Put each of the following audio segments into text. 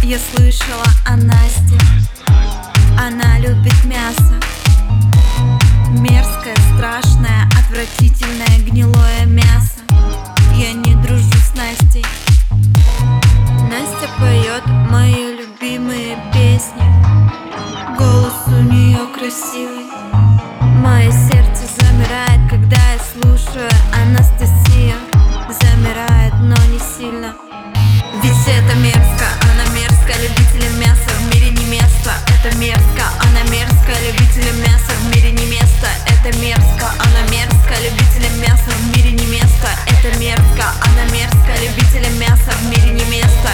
Я слышала о Насте, она любит мясо. Мерзкое, страшное, отвратительное, гнилое мясо. Я не дружу с Настей. Настя поет мои любимые песни. Голос у нее красивый. Мое сердце замирает, когда я слушаю Анастасию. Замирает, но не сильно. Ведь это мерзко, она мерзкая, любителям мяса в мире не место. Это мерзко, она мерзкая, любителям мяса в мире не место. Это мерзко, она мерзкая, любителям мяса в мире не место. Это мерзко, она мерзкая, любителям мяса в мире не место.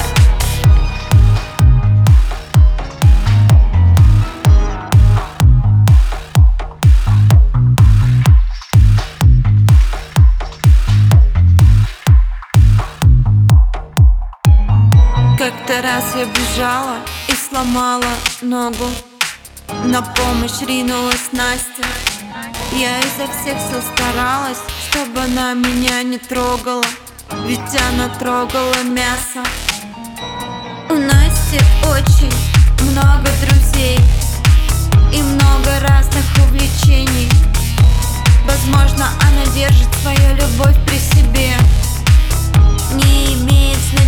Как-то раз я бежала и сломала ногу. На помощь ринулась Настя. Я изо всех сил старалась, чтобы она меня не трогала, ведь она трогала мясо. У Насти очень много друзей и много разных увлечений. Возможно, она держит свою любовь при себе. Не имеет значения,